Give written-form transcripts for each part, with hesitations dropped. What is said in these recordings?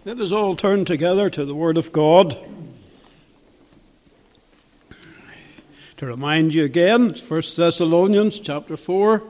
Let us all turn together to the Word of God. To remind you again, it's 1 Thessalonians chapter 4.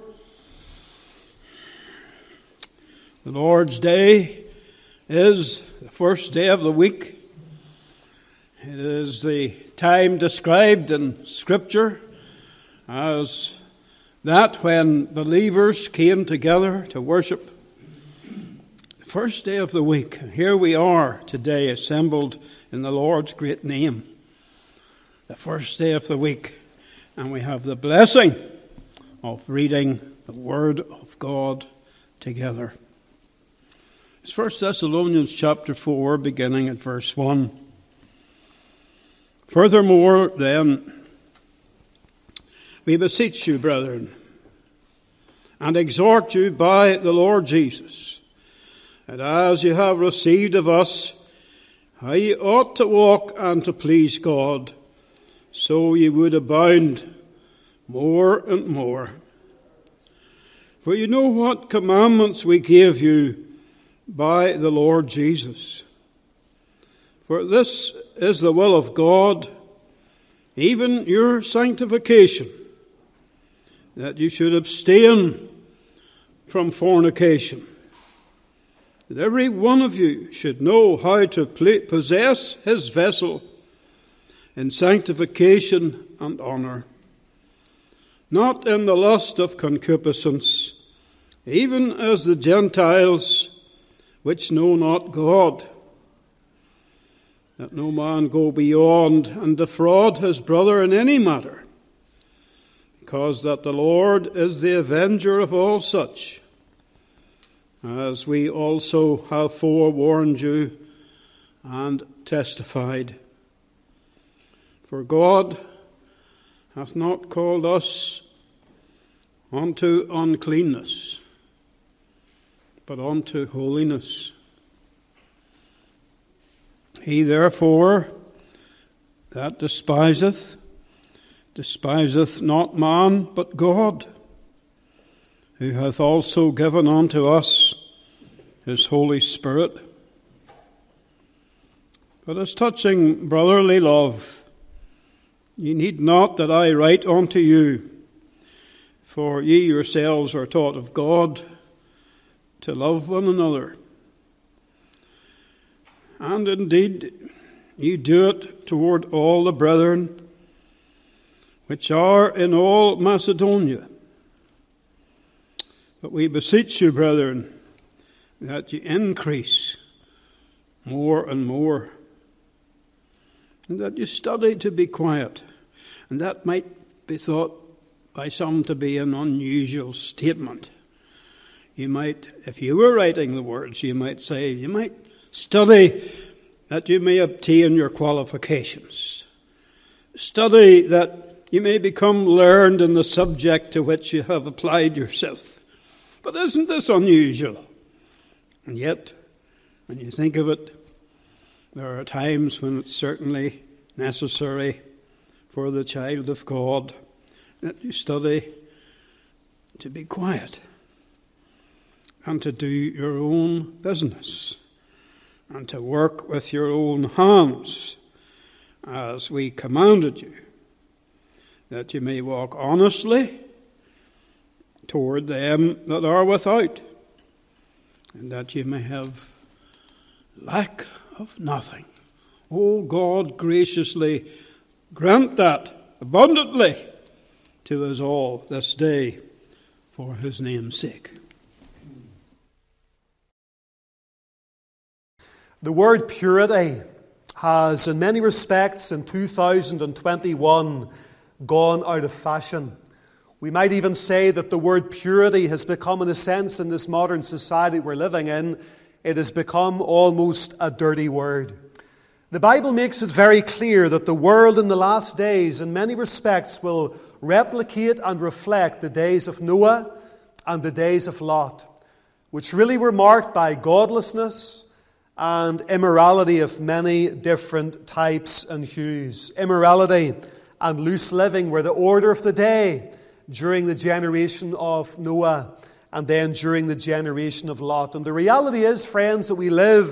The Lord's Day is the first day of the week. It is the time described in Scripture as that when believers came together to worship. The first day of the week. And here we are today assembled in the Lord's great name. The first day of the week. And we have the blessing of reading the Word of God together. It's 1 Thessalonians chapter 4, beginning at verse 1. Furthermore, then, we beseech you, brethren, and exhort you by the Lord Jesus, that as you have received of us how ye ought to walk and to please God, so ye would abound more and more. For you know what commandments we gave you by the Lord Jesus. For this is the will of God, even your sanctification, that you should abstain from fornication, that every one of you should know how to possess his vessel in sanctification and honour, not in the lust of concupiscence, even as the Gentiles which know not God, that no man go beyond and defraud his brother in any matter, because that the Lord is the avenger of all such, as we also have forewarned you and testified. For God hath not called us unto uncleanness, but unto holiness. He therefore that despiseth not man, but God, who hath also given unto us his Holy Spirit. But as touching brotherly love, ye need not that I write unto you, for ye yourselves are taught of God to love one another. And indeed, ye do it toward all the brethren which are in all Macedonia. But we beseech you, brethren, that ye increase more and more, and that you study to be quiet. And that might be thought by some to be an unusual statement. You might, if you were writing the words, you might say, you might study that you may obtain your qualifications. Study that you may become learned in the subject to which you have applied yourself. But isn't this unusual? And yet, when you think of it, there are times when it's certainly necessary for the child of God that you study to be quiet and to do your own business and to work with your own hands as we commanded you, that you may walk honestly toward them that are without, and that you may have lack of nothing. O God, graciously grant that abundantly to us all this day for his name's sake. The word purity has, in many respects, in 2021, gone out of fashion. We might even say that the word purity has become, in a sense, in this modern society we're living in, it has become almost a dirty word. The Bible makes it very clear that the world in the last days, in many respects, will replicate and reflect the days of Noah and the days of Lot, which really were marked by godlessness and immorality of many different types and hues. Immorality and loose living were the order of the day during the generation of Noah and then during the generation of Lot. And the reality is, friends, that we live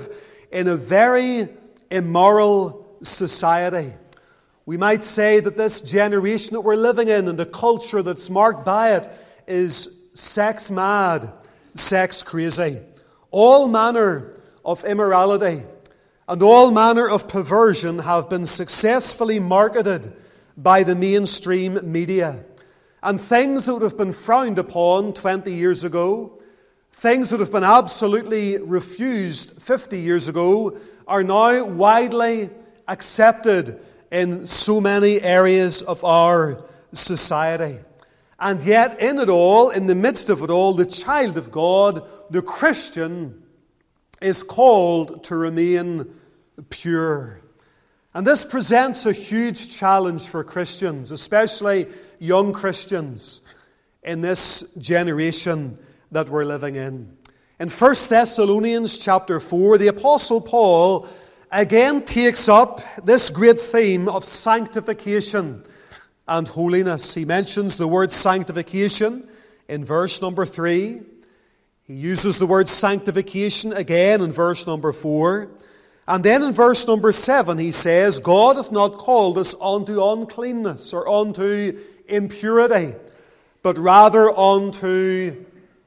in a very immoral society. We might say that this generation that we're living in and the culture that's marked by it is sex mad, sex crazy. All manner of immorality and all manner of perversion have been successfully marketed by the mainstream media. And things that would have been frowned upon 20 years ago, things that have been absolutely refused 50 years ago, are now widely accepted in so many areas of our society. And yet, in it all, in the midst of it all, the child of God, the Christian, is called to remain pure. And this presents a huge challenge for Christians, especially young Christians, in this generation that we're living in. In 1 Thessalonians chapter 4, the Apostle Paul again takes up this great theme of sanctification and holiness. He mentions the word sanctification in verse number 3. He uses the word sanctification again in verse number 4. And then in verse number 7 he says, God hath not called us unto uncleanness or unto impurity, but rather unto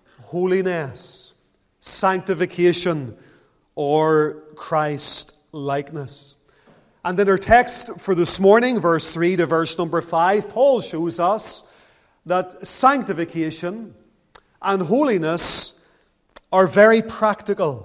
holiness, sanctification, or Christ likeness. And in our text for this morning, verse 3 to verse number 5, Paul shows us that sanctification and holiness are very practical.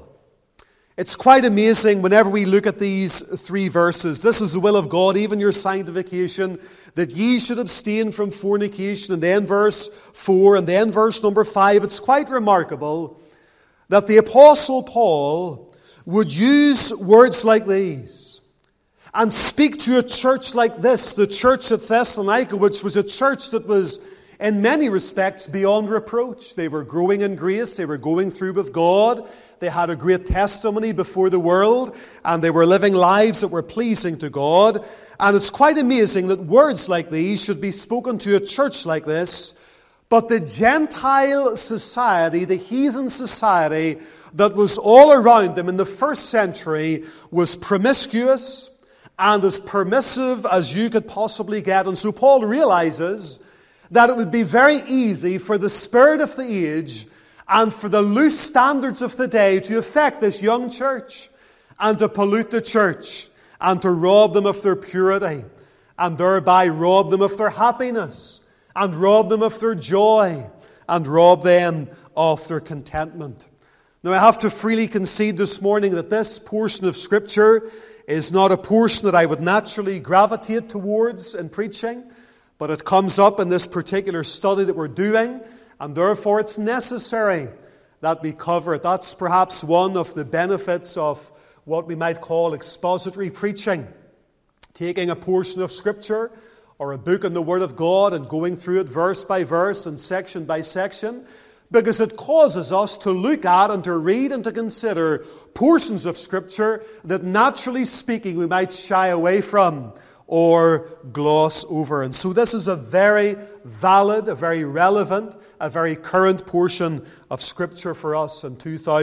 It's quite amazing whenever we look at these three verses. This is the will of God, even your sanctification, that ye should abstain from fornication. And then verse 4, and then verse number 5. It's quite remarkable that the Apostle Paul would use words like these and speak to a church like this, the church at Thessalonica, which was a church that was in many respects beyond reproach. They were growing in grace, they were going through with God, they had a great testimony before the world, and they were living lives that were pleasing to God. And it's quite amazing that words like these should be spoken to a church like this, but the Gentile society, the heathen society that was all around them in the first century was promiscuous and as permissive as you could possibly get. And so Paul realizes that it would be very easy for the spirit of the age and for the loose standards of the day to affect this young church and to pollute the church and to rob them of their purity and thereby rob them of their happiness and rob them of their joy and rob them of their contentment. Now, I have to freely concede this morning that this portion of Scripture is not a portion that I would naturally gravitate towards in preaching, but it comes up in this particular study that we're doing, and therefore it's necessary that we cover it. That's perhaps one of the benefits of what we might call expository preaching. Taking a portion of Scripture or a book in the Word of God and going through it verse by verse and section by section, because it causes us to look at and to read and to consider portions of Scripture that, naturally speaking, we might shy away from or gloss over. And so this is a very valid, a very relevant, a very current portion of Scripture for us in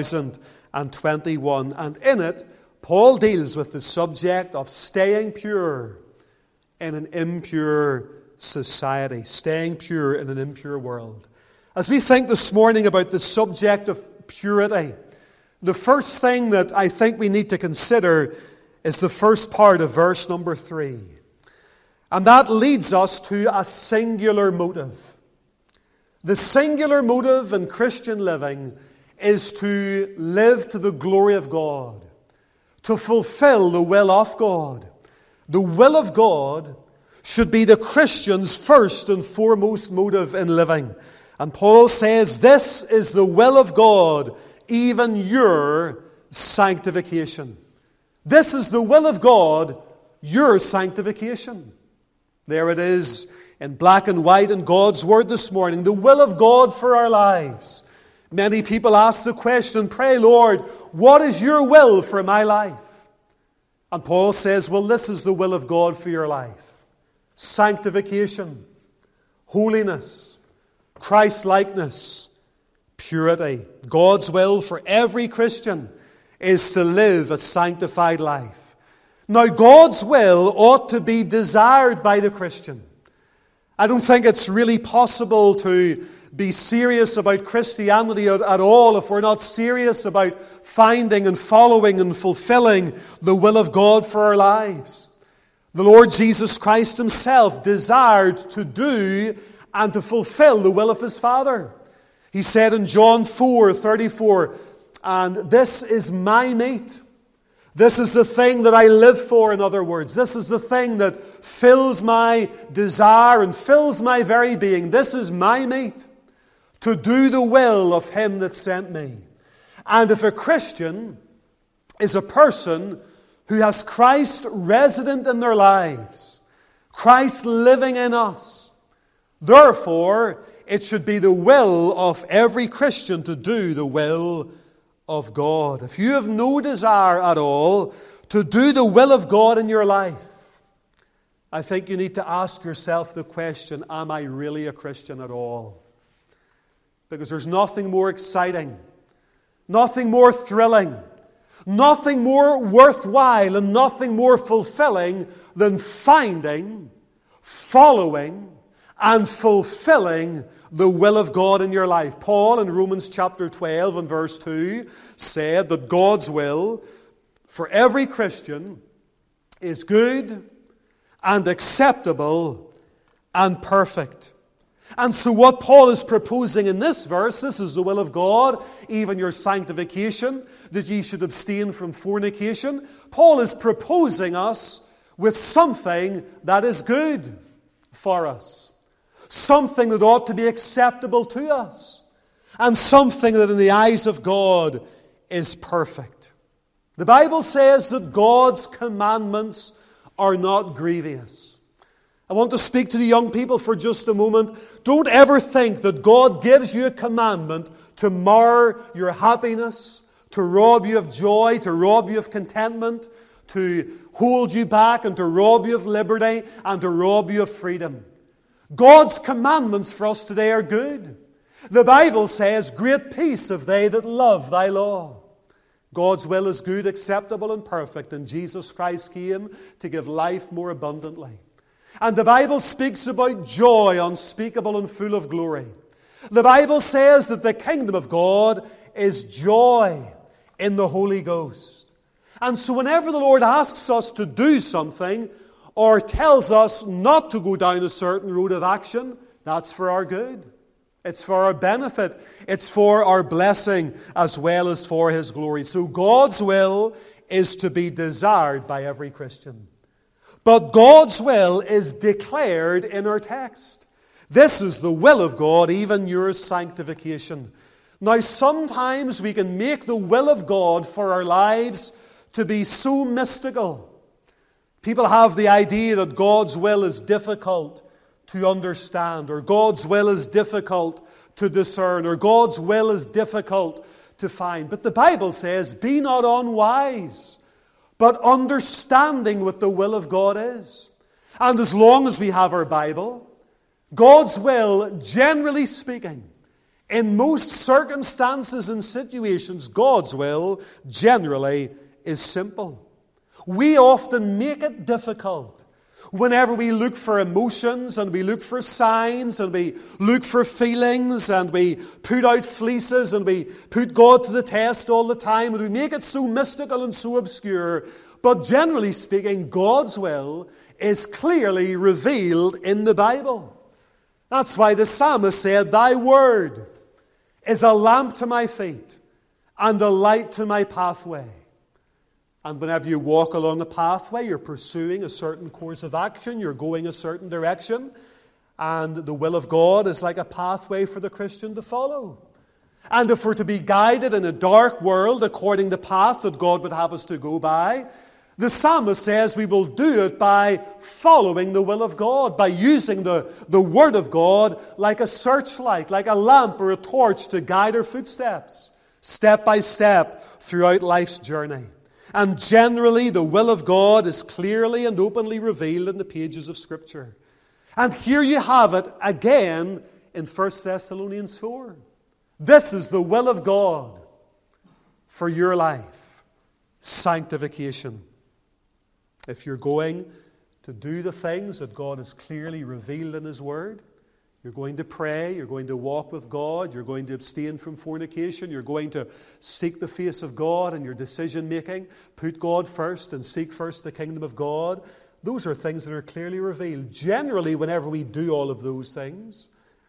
2021. And in it, Paul deals with the subject of staying pure in an impure society, staying pure in an impure world. As we think this morning about the subject of purity, the first thing that I think we need to consider is the first part of verse number 3. And that leads us to a singular motive. The singular motive in Christian living is to live to the glory of God, to fulfill the will of God. The will of God should be the Christian's first and foremost motive in living. And Paul says, this is the will of God, even your sanctification. This is the will of God, your sanctification. There it is in black and white in God's Word this morning. The will of God for our lives. Many people ask the question, pray Lord, what is your will for my life? And Paul says, well, this is the will of God for your life. Sanctification, holiness, Christ-likeness, purity. God's will for every Christian is to live a sanctified life. Now, God's will ought to be desired by the Christian. I don't think it's really possible to be serious about Christianity at all if we're not serious about finding and following and fulfilling the will of God for our lives. The Lord Jesus Christ Himself desired to do and to fulfill the will of His Father. He said in John 4:34, "And this is my meat." This is the thing that I live for, in other words. This is the thing that fills my desire and fills my very being. This is my meat, to do the will of Him that sent me. And if a Christian is a person who has Christ resident in their lives, Christ living in us, therefore it should be the will of every Christian to do the will of God. If you have no desire at all to do the will of God in your life, I think you need to ask yourself the question, am I really a Christian at all? Because there's nothing more exciting, nothing more thrilling, nothing more worthwhile, and nothing more fulfilling than finding, following, and fulfilling the will of God in your life. Paul in Romans chapter 12 and verse 2 said that God's will for every Christian is good and acceptable and perfect. And so what Paul is proposing in this verse, this is the will of God, even your sanctification, that ye should abstain from fornication. Paul is proposing us with something that is good for us. Something that ought to be acceptable to us. And something that in the eyes of God is perfect. The Bible says that God's commandments are not grievous. I want to speak to the young people for just a moment. Don't ever think that God gives you a commandment to mar your happiness, to rob you of joy, to rob you of contentment, to hold you back and to rob you of liberty and to rob you of freedom. God's commandments for us today are good. The Bible says, "Great peace have they that love thy law." God's will is good, acceptable, and perfect, and Jesus Christ came to give life more abundantly. And the Bible speaks about joy unspeakable and full of glory. The Bible says that the kingdom of God is joy in the Holy Ghost. And so whenever the Lord asks us to do something, or tells us not to go down a certain road of action, that's for our good. It's for our benefit. It's for our blessing as well as for His glory. So God's will is to be desired by every Christian. But God's will is declared in our text. This is the will of God, even your sanctification. Now, sometimes we can make the will of God for our lives to be so mystical. People have the idea that God's will is difficult to understand, or God's will is difficult to discern, or God's will is difficult to find. But the Bible says, "Be not unwise, but understanding what the will of God is." And as long as we have our Bible, God's will, generally speaking, in most circumstances and situations, God's will generally is simple. We often make it difficult whenever we look for emotions and we look for signs and we look for feelings and we put out fleeces and we put God to the test all the time and we make it so mystical and so obscure. But generally speaking, God's will is clearly revealed in the Bible. That's why the psalmist said, "Thy word is a lamp to my feet and a light to my pathway." And whenever you walk along a pathway, you're pursuing a certain course of action, you're going a certain direction, and the will of God is like a pathway for the Christian to follow. And if we're to be guided in a dark world according to the path that God would have us to go by, the psalmist says we will do it by following the will of God, by using the Word of God like a searchlight, like a lamp or a torch to guide our footsteps, step by step throughout life's journey. And generally, the will of God is clearly and openly revealed in the pages of Scripture. And here you have it again in 1 Thessalonians 4. This is the will of God for your life. sanctification. If you're going to do the things that God has clearly revealed in His Word, you're going to pray, you're going to walk with God, you're going to abstain from fornication, you're going to seek the face of God in your decision making, put God first and seek first the kingdom of God. Those are things that are clearly revealed. Generally, whenever we do all of those things,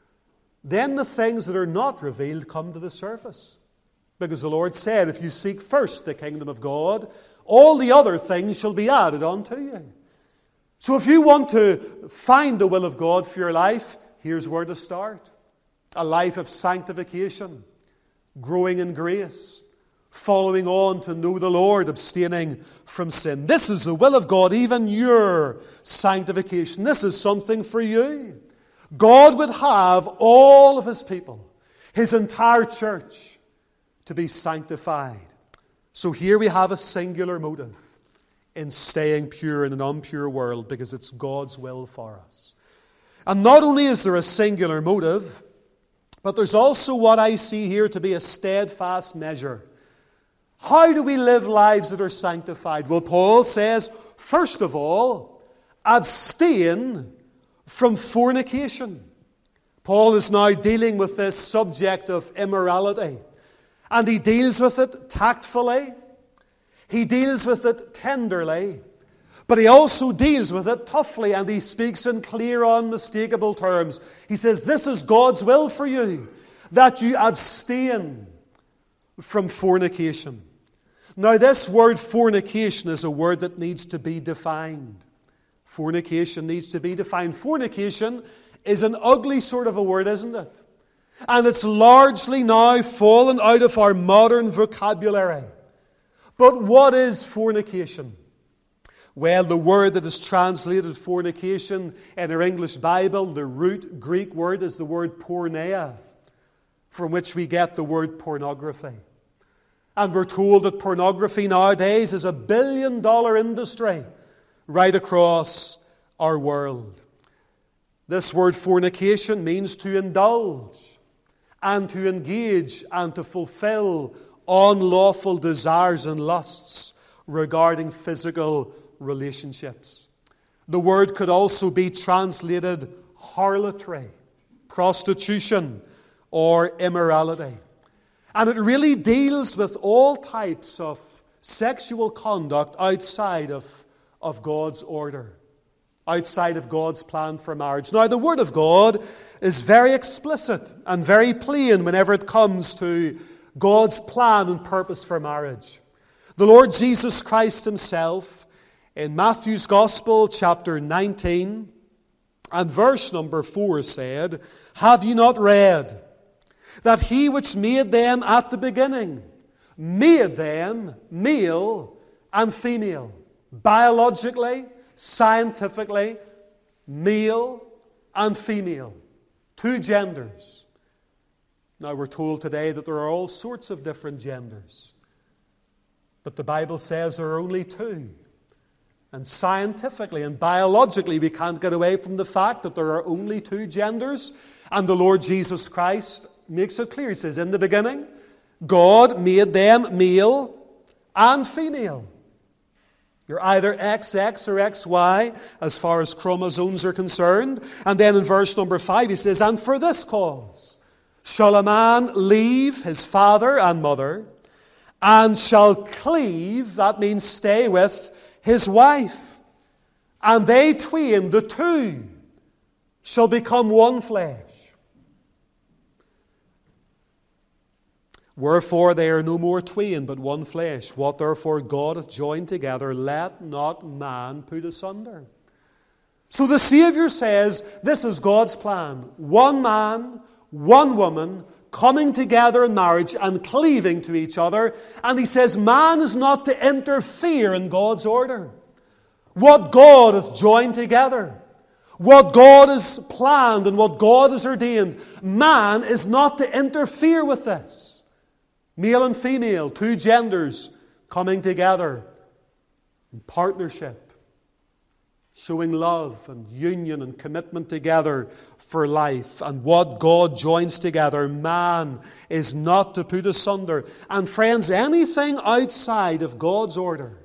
then the things that are not revealed come to the surface. Because the Lord said, if you seek first the kingdom of God, all the other things shall be added unto you. So if you want to find the will of God for your life, here's where to start. A life of sanctification, growing in grace, following on to know the Lord, abstaining from sin. This is the will of God, even your sanctification. This is something for you. God would have all of His people, His entire church, to be sanctified. So here we have a singular motive in staying pure in an impure world, because it's God's will for us. And not only is there a singular motive, but there's also what I see here to be a steadfast measure. How do we live lives that are sanctified? Well, Paul says, first of all, abstain from fornication. Paul is now dealing with this subject of immorality. And he deals with it tactfully. He deals with it tenderly. But he also deals with it toughly, and he speaks in clear, unmistakable terms. He says, this is God's will for you, that you abstain from fornication. Now, this word fornication is a word that needs to be defined. Fornication needs to be defined. Fornication is an ugly sort of a word, isn't it? And it's largely now fallen out of our modern vocabulary. But what is fornication? Well, the word that is translated fornication in our English Bible, the root Greek word is the word porneia, from which we get the word pornography. And we're told that pornography nowadays is $1 billion industry right across our world. This word fornication means to indulge and to engage and to fulfill unlawful desires and lusts regarding physical relationships. The word could also be translated harlotry, prostitution, or immorality. And it really deals with all types of sexual conduct outside of God's order, outside of God's plan for marriage. Now, the Word of God is very explicit and very plain whenever it comes to God's plan and purpose for marriage. The Lord Jesus Christ Himself, in Matthew's Gospel, chapter 19, and verse number 4 said, "Have ye not read that He which made them at the beginning made them male and female?" Biologically, scientifically, male and female. Two genders. Now, we're told today that there are all sorts of different genders. But the Bible says there are only two. And scientifically and biologically, we can't get away from the fact that there are only two genders. And the Lord Jesus Christ makes it clear. He says, in the beginning, God made them male and female. You're either XX or XY as far as chromosomes are concerned. And then in verse number 5 he says, "And for this cause shall a man leave his father and mother, and shall cleave," that means stay with, "his wife. And they twain," the two, "shall become one flesh. Wherefore they are no more twain, but one flesh. What therefore God hath joined together, let not man put asunder." So the Savior says this is God's plan. One man, one woman, coming together in marriage and cleaving to each other. And He says man is not to interfere in God's order. What God hath joined together, what God has planned and what God has ordained, man is not to interfere with this. Male and female, two genders coming together in partnership, showing love and union and commitment together for life. And what God joins together, man is not to put asunder. And friends, anything outside of God's order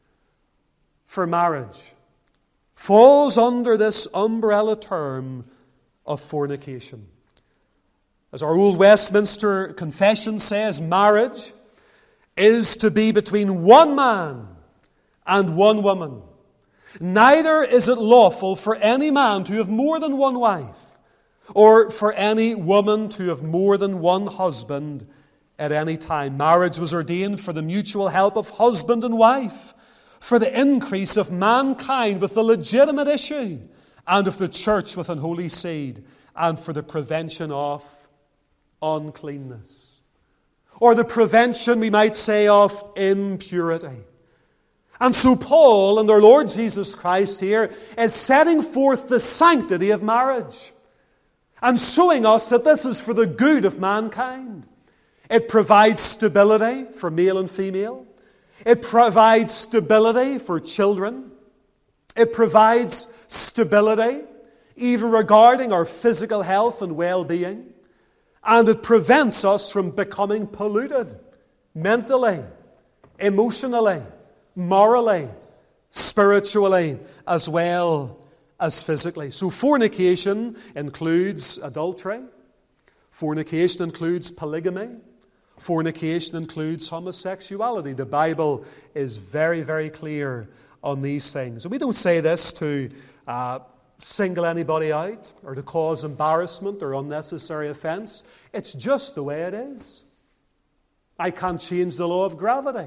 for marriage falls under this umbrella term of fornication. As our old Westminster Confession says, marriage is to be between one man and one woman. Neither is it lawful for any man to have more than one wife, or for any woman to have more than one husband at any time. Marriage was ordained for the mutual help of husband and wife, for the increase of mankind with the legitimate issue, and of the church with an holy seed, and for the prevention of uncleanness. Or the prevention, we might say, of impurity. And so Paul and our Lord Jesus Christ here is setting forth the sanctity of marriage and showing us that this is for the good of mankind. It provides stability for male and female. It provides stability for children. It provides stability even regarding our physical health and well-being. And it prevents us from becoming polluted mentally, emotionally, morally, spiritually, as well as physically. So fornication includes adultery. Fornication includes polygamy. Fornication includes homosexuality. The Bible is very, very clear on these things. And we don't say this to single anybody out or to cause embarrassment or unnecessary offense. It's just the way it is. I can't change the law of gravity.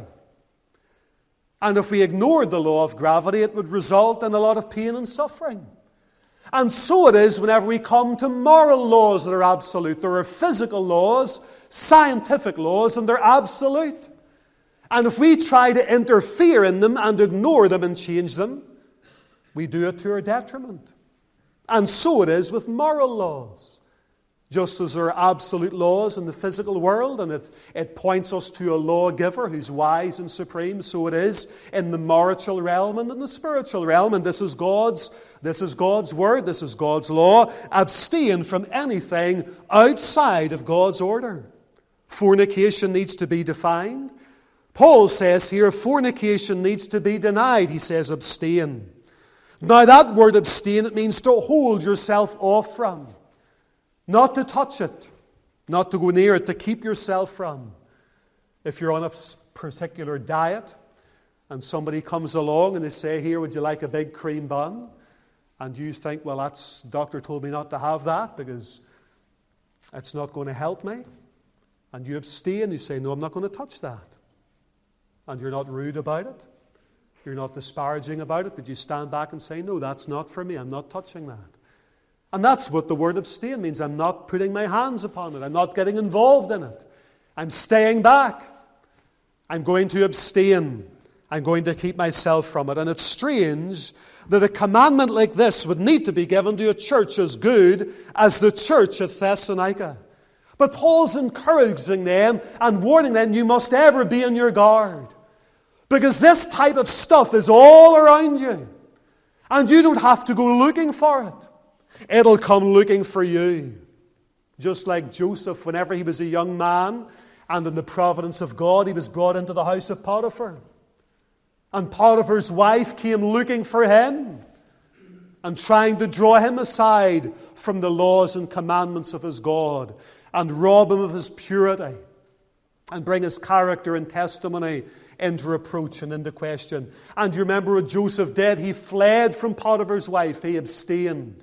And if we ignored the law of gravity, it would result in a lot of pain and suffering. And so it is whenever we come to moral laws that are absolute. There are physical laws, scientific laws, and they're absolute. And if we try to interfere in them and ignore them and change them, we do it to our detriment. And so it is with moral laws. Just as there are absolute laws in the physical world, and it points us to a lawgiver who's wise and supreme, so it is in the marital realm and in the spiritual realm. And this is God's word, this is God's law. Abstain from anything outside of God's order. Fornication needs to be defined. Paul says here, fornication needs to be denied. He says abstain. Now that word abstain, it means to hold yourself off from. Not to touch it, not to go near it, to keep yourself from. If you're on a particular diet and somebody comes along and they say, here, would you like a big cream bun? And you think, well, doctor told me not to have that because it's not going to help me. And you abstain, you say, no, I'm not going to touch that. And you're not rude about it. You're not disparaging about it, but you stand back and say, no, that's not for me. I'm not touching that. And that's what the word abstain means. I'm not putting my hands upon it. I'm not getting involved in it. I'm staying back. I'm going to abstain. I'm going to keep myself from it. And it's strange that a commandment like this would need to be given to a church as good as the church at Thessalonica. But Paul's encouraging them and warning them, you must ever be on your guard. Because this type of stuff is all around you. And you don't have to go looking for it. It'll come looking for you. Just like Joseph, whenever he was a young man, and in the providence of God, he was brought into the house of Potiphar. And Potiphar's wife came looking for him and trying to draw him aside from the laws and commandments of his God and rob him of his purity and bring his character and testimony into reproach and into question. And you remember what Joseph did? He fled from Potiphar's wife. He abstained.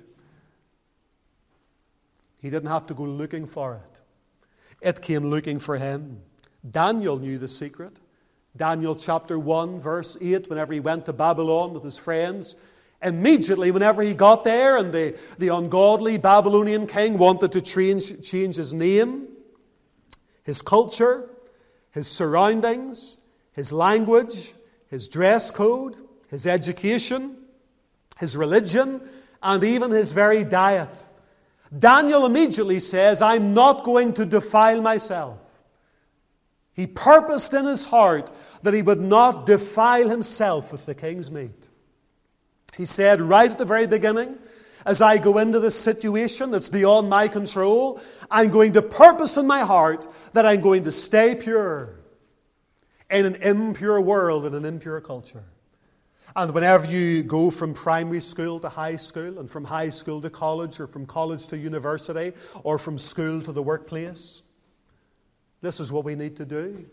He didn't have to go looking for it. It came looking for him. Daniel knew the secret. Daniel chapter 1, verse 8, whenever he went to Babylon with his friends, immediately whenever he got there and the ungodly Babylonian king wanted to change his name, his culture, his surroundings, his language, his dress code, his education, his religion, and even his very diet, Daniel immediately says, I'm not going to defile myself. He purposed in his heart that he would not defile himself with the king's meat. He said right at the very beginning, as I go into this situation that's beyond my control, I'm going to purpose in my heart that I'm going to stay pure in an impure world, in an impure culture. And whenever you go from primary school to high school, and from high school to college, or from college to university, or from school to the workplace, this is what we need to do.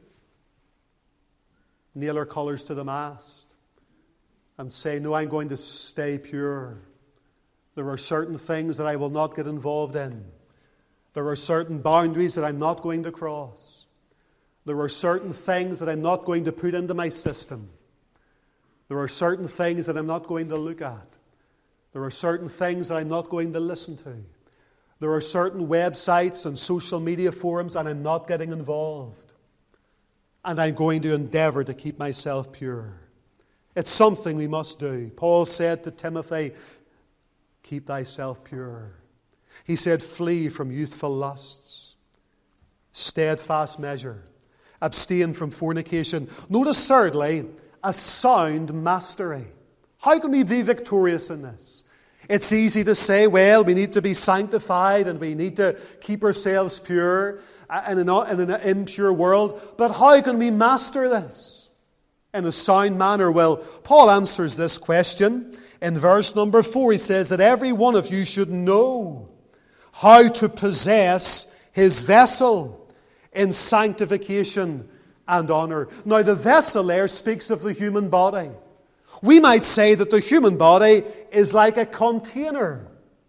Nail our colours to the mast and say, no, I'm going to stay pure. There are certain things that I will not get involved in. There are certain boundaries that I'm not going to cross. There are certain things that I'm not going to put into my system. There are certain things that I'm not going to look at. There are certain things that I'm not going to listen to. There are certain websites and social media forums and I'm not getting involved. And I'm going to endeavour to keep myself pure. It's something we must do. Paul said to Timothy, keep thyself pure. He said, flee from youthful lusts. Steadfast measure. Abstain from fornication. Notice thirdly, a sound mastery. How can we be victorious in this? It's easy to say, well, we need to be sanctified and we need to keep ourselves pure in an impure world. But how can we master this in a sound manner? Well, Paul answers this question in verse number 4. He says that every one of you should know how to possess his vessel in sanctification and honour. Now, the vessel there speaks of the human body. We might say that the human body is like a container,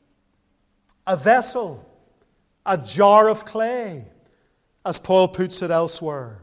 a vessel, a jar of clay, as Paul puts it elsewhere.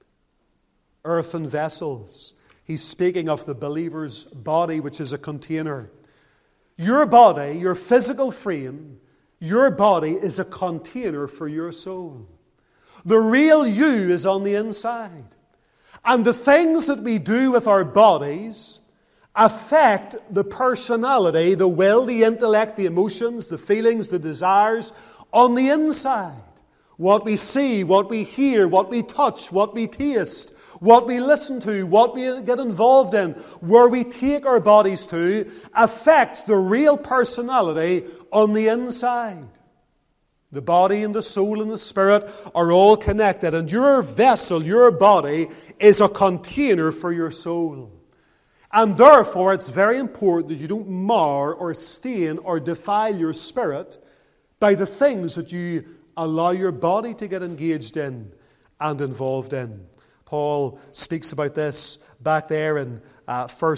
Earthen vessels. He's speaking of the believer's body, which is a container. Your body, your physical frame, your body is a container for your soul. The real you is on the inside. And the things that we do with our bodies affect the personality, the will, the intellect, the emotions, the feelings, the desires on the inside. What we see, what we hear, what we touch, what we taste, what we listen to, what we get involved in, where we take our bodies to, affects the real personality on the inside. The body and the soul and the spirit are all connected. And your vessel, your body, is a container for your soul. And therefore, it's very important that you don't mar or stain or defile your spirit by the things that you allow your body to get engaged in and involved in. Paul speaks about this back there in 2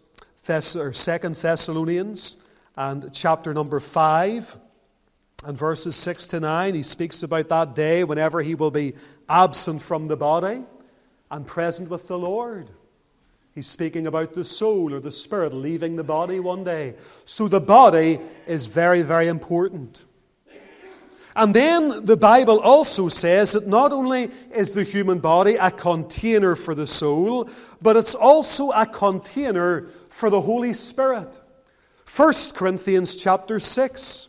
Thessalonians and chapter number 5. And verses 6 to 9, he speaks about that day whenever he will be absent from the body and present with the Lord. He's speaking about the soul or the spirit leaving the body one day. So the body is very, very important. And then the Bible also says that not only is the human body a container for the soul, but it's also a container for the Holy Spirit. 1 Corinthians chapter 6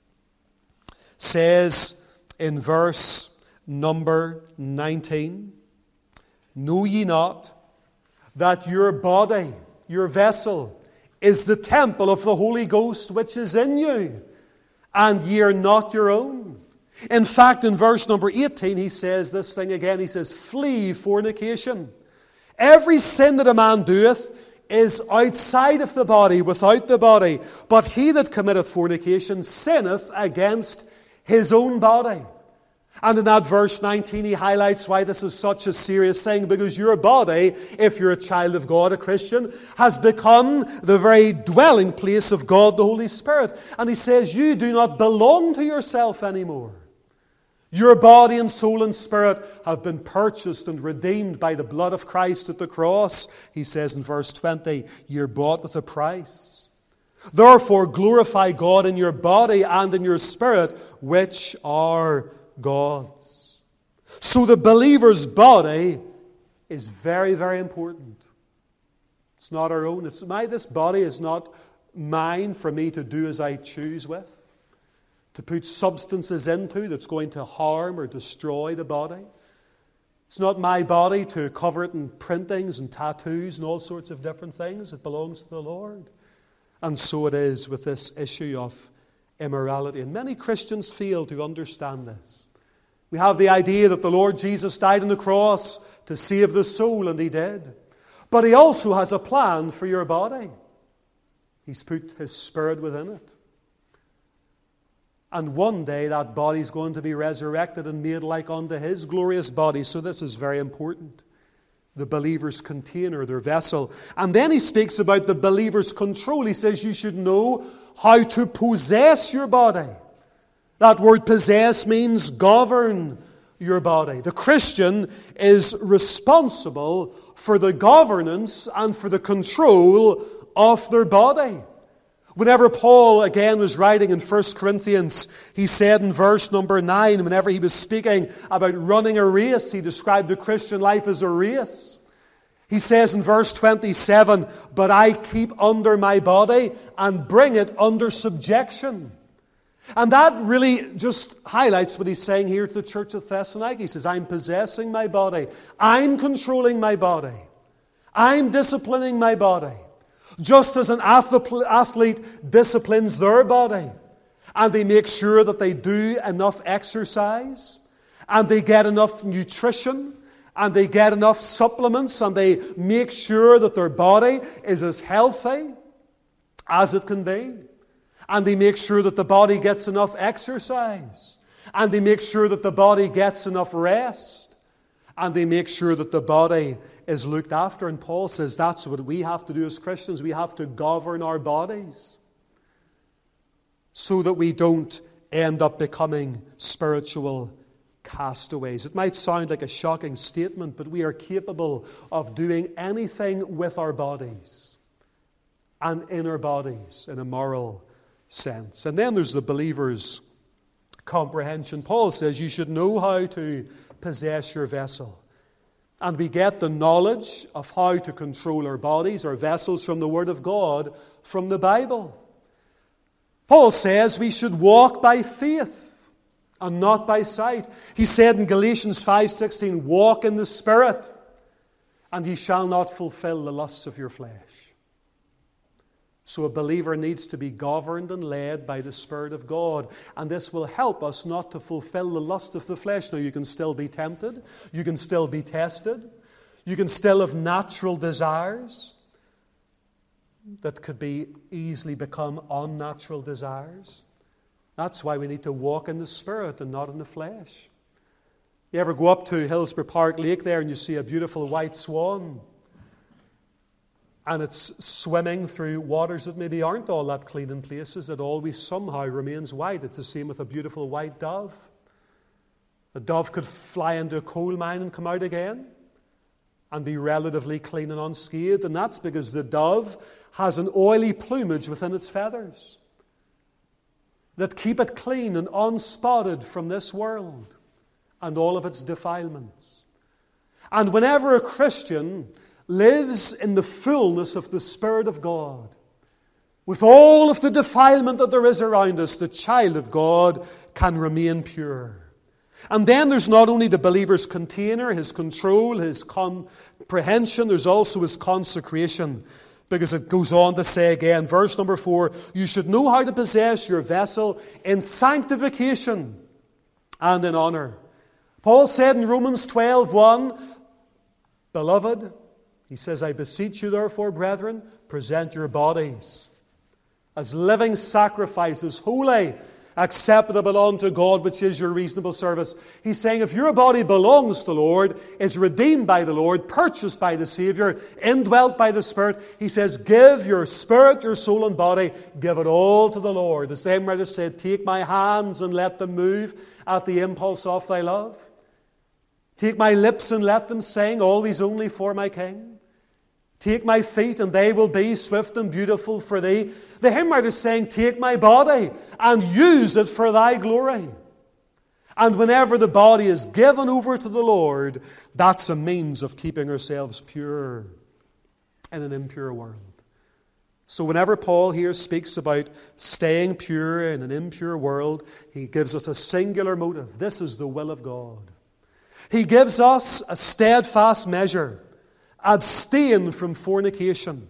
says in verse number 19, know ye not that your body, your vessel, is the temple of the Holy Ghost which is in you, and ye are not your own? In fact, in verse number 18, he says this thing again. He says, flee fornication. Every sin that a man doeth is outside of the body, without the body. But he that committeth fornication sinneth against his own body. And in that verse 19, he highlights why this is such a serious thing. Because your body, if you're a child of God, a Christian, has become the very dwelling place of God, the Holy Spirit. And he says, you do not belong to yourself anymore. Your body and soul and spirit have been purchased and redeemed by the blood of Christ at the cross. He says in verse 20, you're bought with a price. Therefore, glorify God in your body and in your spirit, which are God's. So the believer's body is very, very important. It's not our own. This body is not mine for me to do as I choose with, to put substances into that's going to harm or destroy the body. It's not my body to cover it in printings and tattoos and all sorts of different things. It belongs to the Lord. And so it is with this issue of immorality. And many Christians fail to understand this. We have the idea that the Lord Jesus died on the cross to save the soul, and He did. But He also has a plan for your body. He's put His Spirit within it. And one day that body is going to be resurrected and made like unto His glorious body. So this is very important. The believer's container, their vessel. And then he speaks about the believer's control. He says you should know how to possess your body. That word possess means govern your body. The Christian is responsible for the governance and for the control of their body. Whenever Paul again was writing in 1 Corinthians, he said in verse number 9, whenever he was speaking about running a race, he described the Christian life as a race. He says in verse 27, "But I keep under my body and bring it under subjection." And that really just highlights what he's saying here to the church of Thessalonica. He says, I'm possessing my body. I'm controlling my body. I'm disciplining my body. Just as an athlete disciplines their body, and they make sure that they do enough exercise, and they get enough nutrition, and they get enough supplements, and they make sure that their body is as healthy as it can be. And they make sure that the body gets enough exercise. And they make sure that the body gets enough rest. And they make sure that the body is looked after. And Paul says that's what we have to do as Christians. We have to govern our bodies so that we don't end up becoming spiritual castaways. It might sound like a shocking statement, but we are capable of doing anything with our bodies and in our bodies in a moral sense. And then there's the believer's comprehension. Paul says you should know how to possess your vessel. And we get the knowledge of how to control our bodies, our vessels, from the Word of God, from the Bible. Paul says we should walk by faith and not by sight. He said in Galatians 5:16, walk in the Spirit, and ye shall not fulfill the lusts of your flesh. So a believer needs to be governed and led by the Spirit of God. And this will help us not to fulfill the lust of the flesh. Now, you can still be tempted. You can still be tested. You can still have natural desires that could be easily become unnatural desires. That's why we need to walk in the Spirit and not in the flesh. You ever go up to Hillsborough Park Lake there and you see a beautiful white swan? And it's swimming through waters that maybe aren't all that clean in places. It always somehow remains white. It's the same with a beautiful white dove. A dove could fly into a coal mine and come out again and be relatively clean and unscathed. And that's because the dove has an oily plumage within its feathers that keep it clean and unspotted from this world and all of its defilements. And whenever a Christian lives in the fullness of the Spirit of God, with all of the defilement that there is around us, the child of God can remain pure. And then there's not only the believer's container, his control, his comprehension, there's also his consecration. Because it goes on to say again, verse number 4, you should know how to possess your vessel in sanctification and in honor. Paul said in Romans 12:1, beloved, he says, I beseech you therefore, brethren, present your bodies as living sacrifices, holy, acceptable unto God, which is your reasonable service. He's saying if your body belongs to the Lord, is redeemed by the Lord, purchased by the Savior, indwelt by the Spirit, he says, give your spirit, your soul and body, give it all to the Lord. The same writer said, take my hands and let them move at the impulse of thy love. Take my lips and let them sing, always only for my King. Take my feet and they will be swift and beautiful for thee. The hymn writer is saying, take my body and use it for thy glory. And whenever the body is given over to the Lord, that's a means of keeping ourselves pure in an impure world. So whenever Paul here speaks about staying pure in an impure world, he gives us a singular motive. This is the will of God. He gives us a steadfast measure. Abstain from fornication.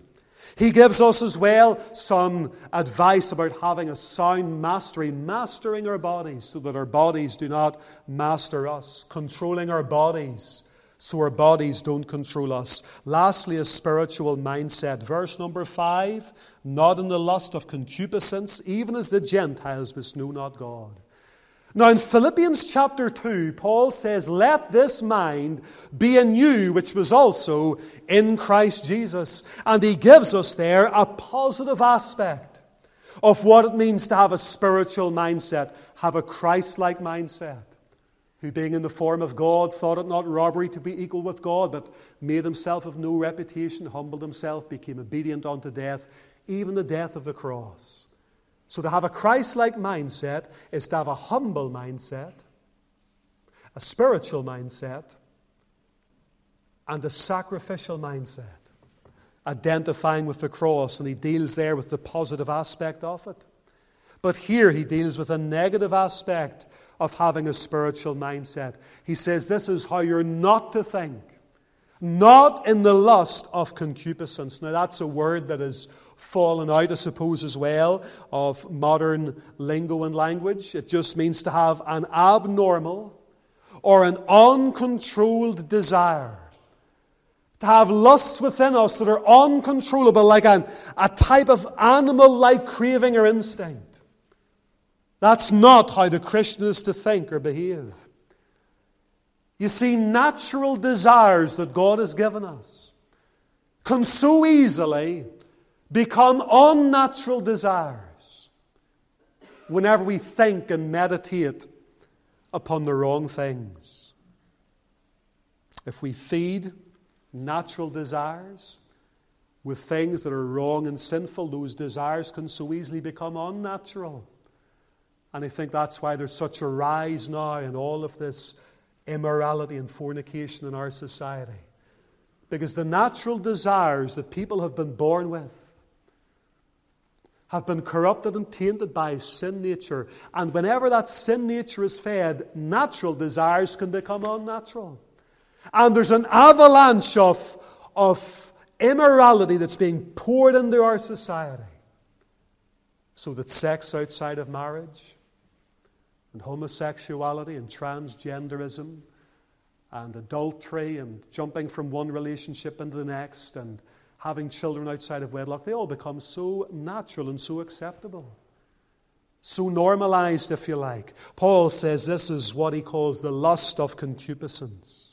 He gives us as well some advice about having a sound mastery, mastering our bodies so that our bodies do not master us, controlling our bodies so our bodies don't control us. Lastly, a spiritual mindset. Verse number 5, not in the lust of concupiscence, even as the Gentiles which know not God. Now in Philippians chapter 2, Paul says, let this mind be in you, which was also in Christ Jesus. And he gives us there a positive aspect of what it means to have a spiritual mindset, have a Christ-like mindset. Who being in the form of God, thought it not robbery to be equal with God, but made himself of no reputation, humbled himself, became obedient unto death, even the death of the cross. So to have a Christ-like mindset is to have a humble mindset, a spiritual mindset, and a sacrificial mindset, identifying with the cross. And he deals there with the positive aspect of it. But here he deals with a negative aspect of having a spiritual mindset. He says this is how you're not to think. Not in the lust of concupiscence. Now that's a word that has fallen out, I suppose, as well, of modern lingo and language. It just means to have an abnormal or an uncontrolled desire. To have lusts within us that are uncontrollable, like a type of animal-like craving or instinct. That's not how the Christian is to think or behave. You see, natural desires that God has given us can so easily become unnatural desires whenever we think and meditate upon the wrong things. If we feed natural desires with things that are wrong and sinful, those desires can so easily become unnatural. And I think that's why there's such a rise now in all of this immorality and fornication in our society. Because the natural desires that people have been born with have been corrupted and tainted by sin nature. And whenever that sin nature is fed, natural desires can become unnatural. And there's an avalanche of immorality that's being poured into our society. So that sex outside of marriage, and homosexuality and transgenderism and adultery and jumping from one relationship into the next and having children outside of wedlock, they all become so natural and so acceptable. So normalized, if you like. Paul says this is what he calls the lust of concupiscence.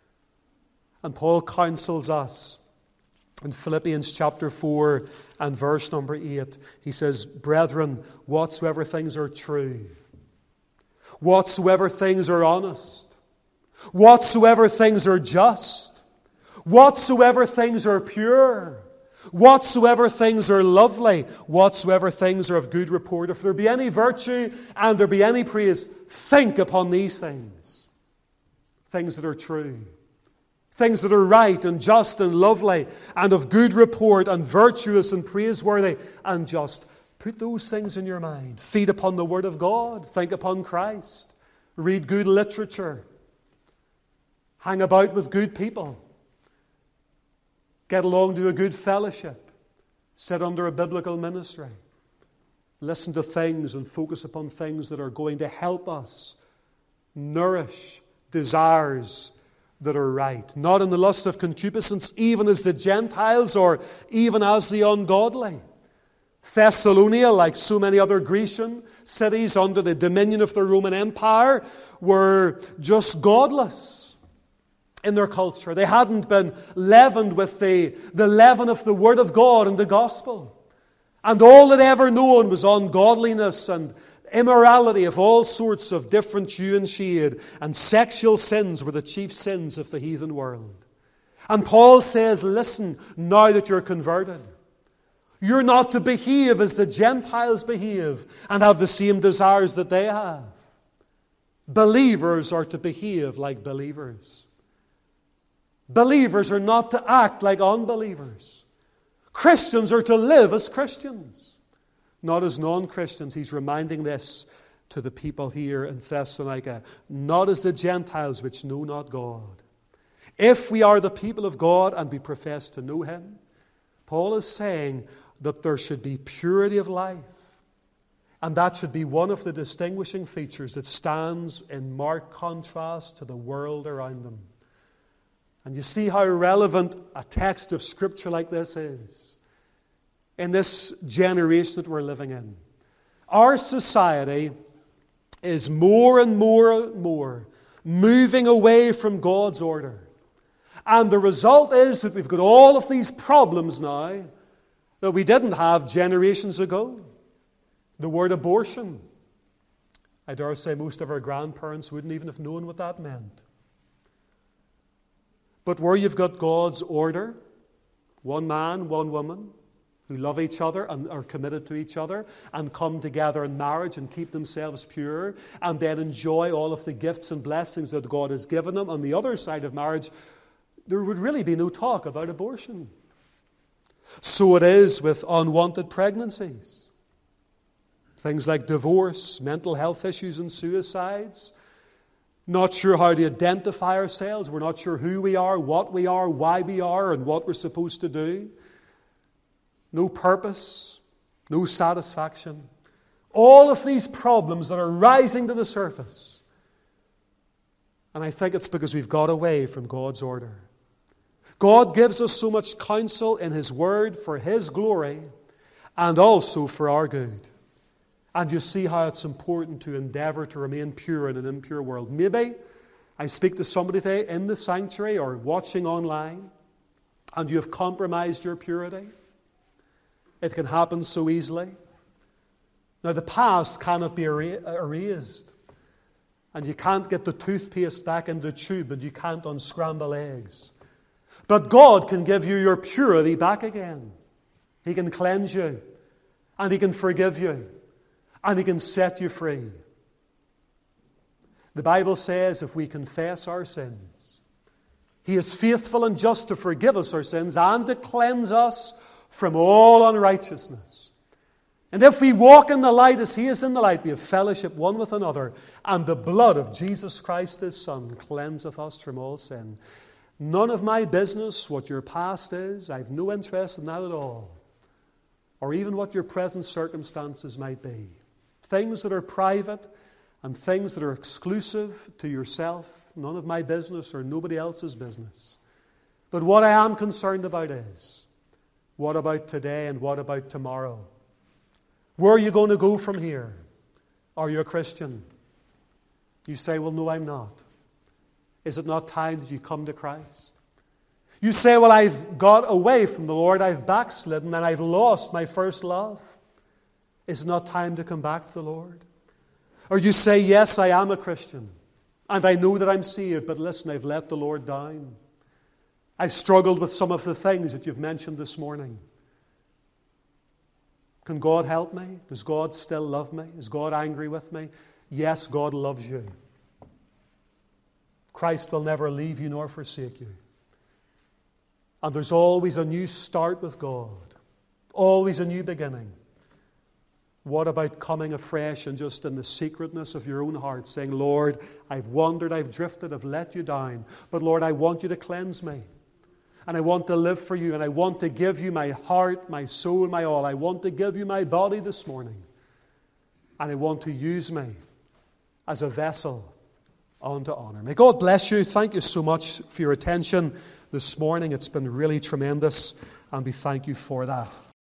And Paul counsels us in Philippians chapter 4 and verse number 8. He says, brethren, whatsoever things are true, whatsoever things are honest, whatsoever things are just, whatsoever things are pure, whatsoever things are lovely, whatsoever things are of good report, if there be any virtue and there be any praise, think upon these things. Things that are true, things that are right and just and lovely and of good report and virtuous and praiseworthy and just. Put those things in your mind. Feed upon the Word of God. Think upon Christ. Read good literature. Hang about with good people. Get along to a good fellowship. Sit under a biblical ministry. Listen to things and focus upon things that are going to help us nourish desires that are right. Not in the lust of concupiscence, even as the Gentiles or even as the ungodly. Thessalonica, like so many other Grecian cities under the dominion of the Roman Empire, were just godless in their culture. They hadn't been leavened with the leaven of the Word of God and the Gospel. And all they'd ever known was ungodliness and immorality of all sorts of different hue and shade. And sexual sins were the chief sins of the heathen world. And Paul says, listen, now that you're converted, you're not to behave as the Gentiles behave and have the same desires that they have. Believers are to behave like believers. Believers are not to act like unbelievers. Christians are to live as Christians, not as non-Christians. He's reminding this to the people here in Thessalonica. Not as the Gentiles which know not God. If we are the people of God and we profess to know Him, Paul is saying that there should be purity of life. And that should be one of the distinguishing features that stands in marked contrast to the world around them. And you see how relevant a text of Scripture like this is in this generation that we're living in. Our society is more and more moving away from God's order. And the result is that we've got all of these problems now that we didn't have generations ago. The word abortion. I dare say most of our grandparents wouldn't even have known what that meant. But where you've got God's order, one man, one woman, who love each other and are committed to each other and come together in marriage and keep themselves pure and then enjoy all of the gifts and blessings that God has given them, on the other side of marriage, there would really be no talk about abortion. So it is with unwanted pregnancies. Things like divorce, mental health issues and suicides. Not sure how to identify ourselves. We're not sure who we are, what we are, why we are, and what we're supposed to do. No purpose, no satisfaction. All of these problems that are rising to the surface. And I think it's because we've got away from God's order. God gives us so much counsel in His Word for His glory and also for our good. And you see how it's important to endeavor to remain pure in an impure world. Maybe I speak to somebody today in the sanctuary or watching online, and you have compromised your purity. It can happen so easily. Now, the past cannot be erased. And you can't get the toothpaste back in the tube, and you can't unscramble eggs. But God can give you your purity back again. He can cleanse you, and He can forgive you, and He can set you free. The Bible says if we confess our sins, He is faithful and just to forgive us our sins and to cleanse us from all unrighteousness. And if we walk in the light as He is in the light, we have fellowship one with another, and the blood of Jesus Christ His Son cleanseth us from all sin. None of my business what your past is. I have no interest in that at all. Or even what your present circumstances might be. Things that are private and things that are exclusive to yourself, none of my business or nobody else's business. But what I am concerned about is, what about today and what about tomorrow? Where are you going to go from here? Are you a Christian? You say, well, no, I'm not. Is it not time that you come to Christ? You say, well, I've got away from the Lord, I've backslidden, and I've lost my first love. Is it not time to come back to the Lord? Or you say, yes, I am a Christian, and I know that I'm saved, but listen, I've let the Lord down. I've struggled with some of the things that you've mentioned this morning. Can God help me? Does God still love me? Is God angry with me? Yes, God loves you. Christ will never leave you nor forsake you. And there's always a new start with God. Always a new beginning. What about coming afresh and just in the secretness of your own heart saying, Lord, I've wandered, I've drifted, I've let you down. But Lord, I want you to cleanse me. And I want to live for you. And I want to give you my heart, my soul, my all. I want to give you my body this morning. And I want to use me as a vessel unto honor. May God bless you. Thank you so much for your attention this morning. It's been really tremendous, and we thank you for that.